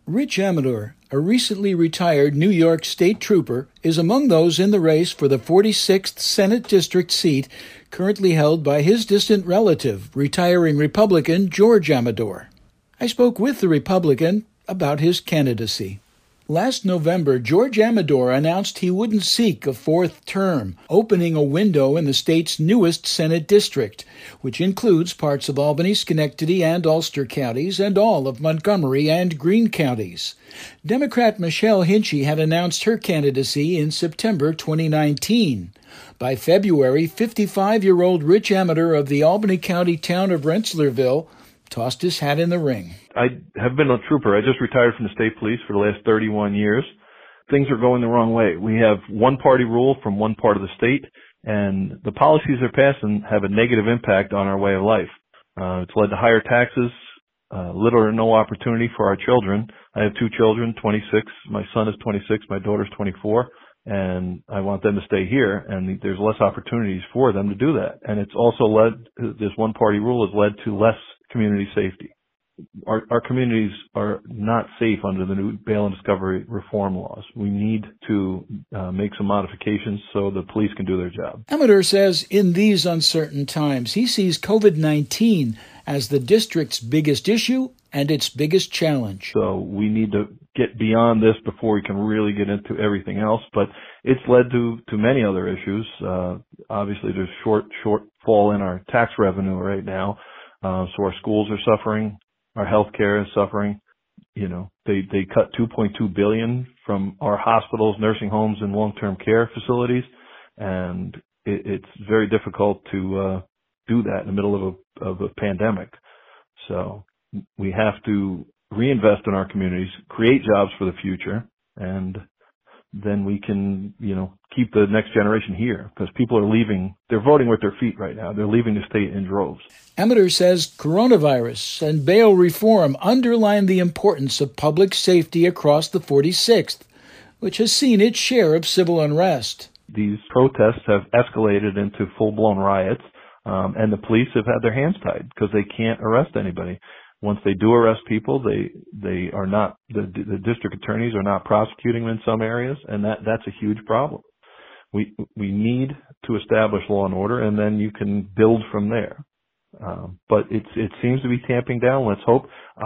Rich Amador, a recently retired New York State Trooper, is among those in the race for the 46th Senate District seat currently held by his distant relative, retiring Republican George Amador. I spoke with the Republican about his candidacy. Last November, George Amador announced he wouldn't seek a fourth term, opening a window in the state's newest Senate district, which includes parts of Albany, Schenectady, and Ulster counties, and all of Montgomery and Greene counties. Democrat Michelle Hinchey had announced her candidacy in September 2019. By February, 55-year-old Rich Amador of the Albany County town of Rensselaerville tossed his hat in the ring. I have been a trooper. I just retired from the state police for the last 31 years. Things are going the wrong way. We have one-party rule from one part of the state, and the policies they're passing have a negative impact on our way of life. It's led to higher taxes, little or no opportunity for our children. I have two children, 26. My son is 26. My daughter's 24. And I want them to stay here, and there's less opportunities for them to do that. And it's also this one-party rule has led to less community safety. Our communities are not safe under the new bail and discovery reform laws. We need to make some modifications so the police can do their job. Amador says in these uncertain times, he sees COVID-19 as the district's biggest issue and its biggest challenge. So we need to get beyond this before we can really get into everything else. But it's led to many other issues. Obviously, there's shortfall in our tax revenue right now. So our schools are suffering. Our healthcare is suffering. You know, they cut $2.2 billion from our hospitals, nursing homes, and long-term care facilities, and it's very difficult to do that in the middle of a pandemic. So we have to reinvest in our communities, create jobs for the future, and then we can, keep the next generation here, because people are leaving. They're voting with their feet right now. They're leaving the state in droves. Amador says coronavirus and bail reform underline the importance of public safety across the 46th, which has seen its share of civil unrest. These protests have escalated into full-blown riots, and the police have had their hands tied because they can't arrest anybody. Once they do arrest people, they are not, the district attorneys are not prosecuting them in some areas, and that's a huge problem. We need to establish law and order, and then you can build from there. But it seems to be tamping down. Let's hope.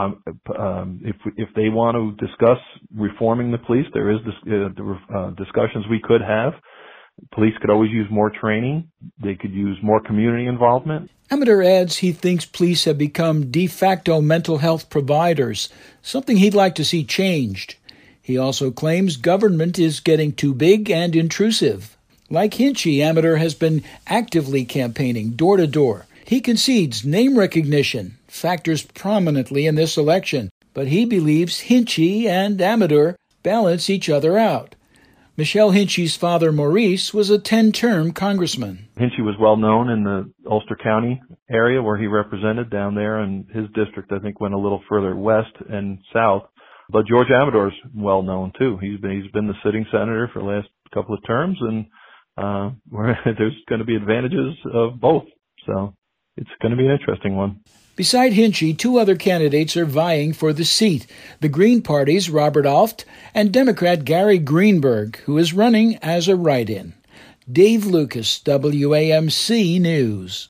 If they want to discuss reforming the police, there is discussions we could have. Police could always use more training. They could use more community involvement. Amador adds he thinks police have become de facto mental health providers, something he'd like to see changed. He also claims government is getting too big and intrusive. Like Hinchey, Amador has been actively campaigning door to door. He concedes name recognition factors prominently in this election, but he believes Hinchey and Amador balance each other out. Michelle Hinchey's father, Maurice, was a 10-term congressman. Hinchey was well known in the Ulster County area where he represented down there, and his district, I think, went a little further west and south. But George Amador's well known too. He's been the sitting senator for the last couple of terms, and there's going to be advantages of both. So it's going to be an interesting one. Beside Hinchey, two other candidates are vying for the seat, the Green Party's Robert Alft and Democrat Gary Greenberg, who is running as a write-in. Dave Lucas, WAMC News.